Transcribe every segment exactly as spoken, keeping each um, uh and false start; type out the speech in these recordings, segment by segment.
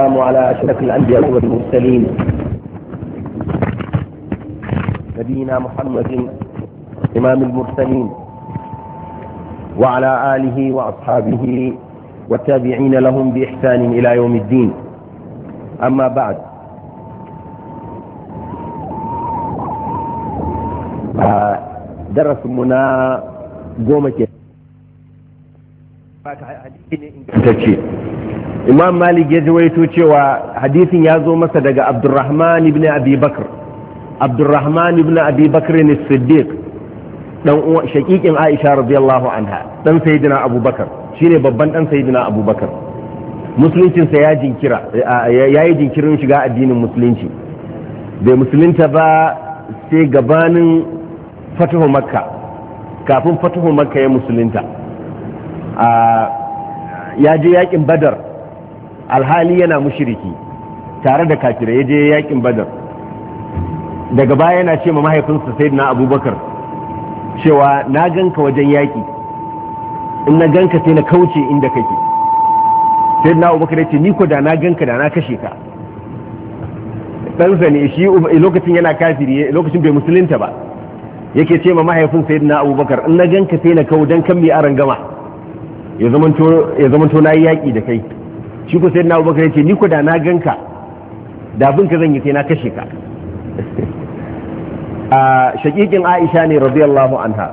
والسلام على أشرف الأنبياء والمرسلين نبينا محمد إمام المرسلين وعلى آله وأصحابه والتابعين لهم بإحسان إلى يوم الدين. أما بعد، درس منا قومك Imam Malik ya jawaito cewa hadisin ya zo masa daga Abdurrahman ibn Abi Bakr Abdurrahman ibn Abi Bakr as-Siddiq dan uwa shaqiqin Aisha radiyallahu anha, dan sayyidina Abu Bakar, shine babban dan sayyidina Abu Bakar. Musuluncin sa ya jinkira yayi jinkirin shiga addinin musulunci, bai musulunta ba sai gabanin fatuhu Makka. Kafin fatuhu Makka ya musulunta, ya je yakin Badar alhali yana mushriki tare da kafirai. Ya je yakin Badar, daga baya yana ce ma mahaifinsa sayyidina Abubakar cewa na ganka wajen yaki, in na ganka sai na kauce inda kake. sayyidina Abubakar ya ce ni ko da na ganka da na kashe ka. ɗansa ne shi, lokacin yana kafiri, lokacin bai musulunta ba, yake ce ma mahaifin sayyidina Abubakar in na ganka sai na kau dan kan mi aran gama ya zamanto na yi yaƙi da kai. Shi ko sayyidina Abubakar ya ce ni ko da na ganka da abin ka zan yi sai na kashe ka. a shaƙiƙin Aisha ne radiyallahu anha,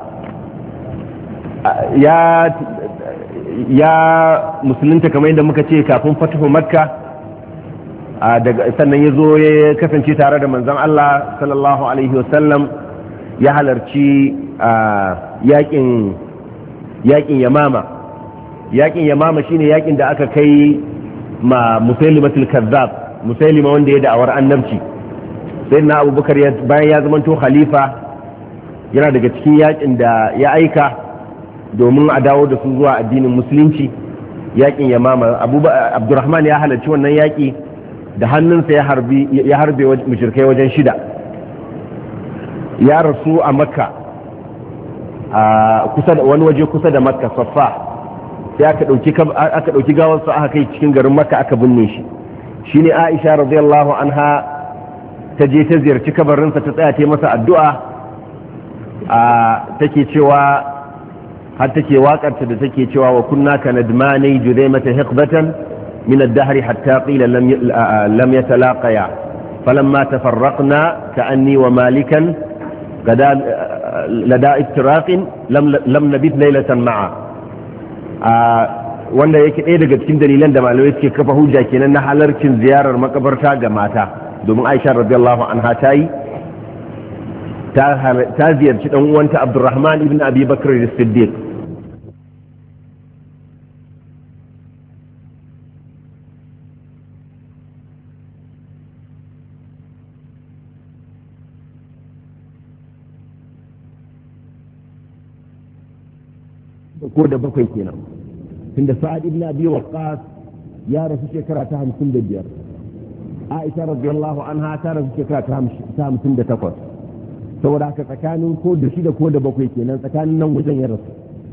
ya ya musulunta kamar yadda muka ce kafin fatuhu Makka, sannan ya zo ya kasance tare da manzon Allah sallallahu alaihi wasallam, ya halarci yaƙin yaƙin Yamama. Yaƙin Yamama shine yaƙin da aka kai ma Musailimatul Kazzab, Musailima wanda ya da'awar annabci. Sai na Abubakar bayan ya zamanto khalifa, yana daga cikin yaƙin da ya aika domin a dawo da su zuwa addinin musulunci, yaƙin Yamama. Abdurrahman ya halarci wannan yaƙi, da hannunsa ya harbi ya harbe mushrikai wajen shida. Ya rasu a Makka, a kusa da wani waje kusa da Makka, Saffa. Sai aka ɗauki aka ɗauki gawarsa aka kai cikin garin Makka aka binne shi. Shine Aisha radiyallahu anha ta je ta ziyarci kabarinsa, ta tsaya ta masa addu'a, a take cewa har take waƙarta da take cewa wa kunna ka nadmani judaymata hiqbatan min ad-dahr hatta qila lam lam yatalaqaya falamma tafarraqna ka'anni wa malikan qada lada iftiraqin lam lam nabit laylatan ma'a. Wanda yake ɗaya daga cikin dalilan da malamai suke kafa hujja kenan na halarcin ziyarar makabarta ga mata, domin Aisha radiyallahu anha ta yi ta ziyarci dan uwanta Abdurrahman ibn Abi Bakr as-Siddiq. ko da bakwai kenan, tunda Sa'ad ibn Abi Waqqas ya rasu shekara ta hamsin da biyar, Aisha radiyallahu anha ta rasu shekara ta hamsin da takwas. Saboda haka tsakanin ko da shida ko da bakwai kenan, tsakanin nan wajen ya rasu.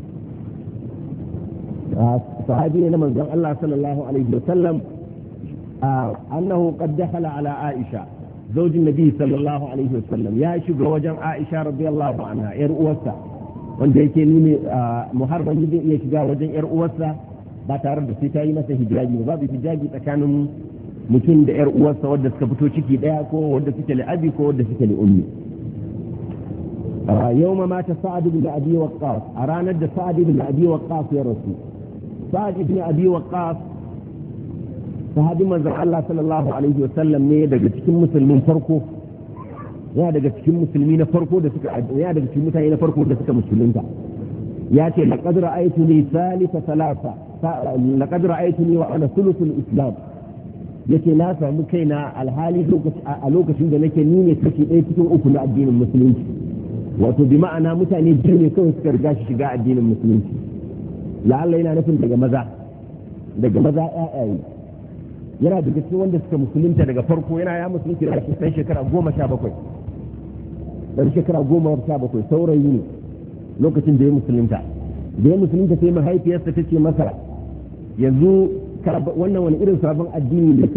Sahabi ne na manzon Allah sallallahu alaihi wa sallam, annahu qad dakhala ala Aisha zaujin Nabi sallallahu alaihi wa sallam, ya shiga wajen Aisha radiyallahu anha, yar uwarsa, wanda yake nuni muharram zai iya shiga wajen yar uwarsa ba tare da sai ta yi masa hijabi ba. Babu hijabi tsakanin mutum da yar uwarsa wadda suka fito ciki daya, ko wadda suke li'abi ko wadda suke li'ummi. yawma mata Sa'ad ibn Abi Waqqas, a ranar da Sa'ad ibn Abi Waqqas ya rasu. Sa'ad ibn Abi Waqqas sahabin manzon Allah sallallahu alaihi wa sallam ne, daga cikin musulmin farko, yana daga cikin musulmi na farko da suka yana daga cikin mutane na farko da suka musulunta. Ya ce laqad ra'aytuni salisa salasa laqad ra'aytuni wa ana thuluthul islam. Yace na samu kaina alhali a lokacin da nake ni ne kashi ɗaya cikin uku na addinin musulunci. Wato bi ma'ana mutane biyu ne kawai suka riga shi shiga addinin musulunci. La'alla yana nufin daga maza daga maza ƴaƴaye. Yana daga cikin wanda suka musulunta daga farko, yana ya musulunci da shi shekara goma sha bakwai dan shekara goma sha bakwai saurayi ne lokacin da ya musulunta. Da ya musulunta sai mahaifiyarsa ta ce masa yanzu wannan wani irin sabon addini ne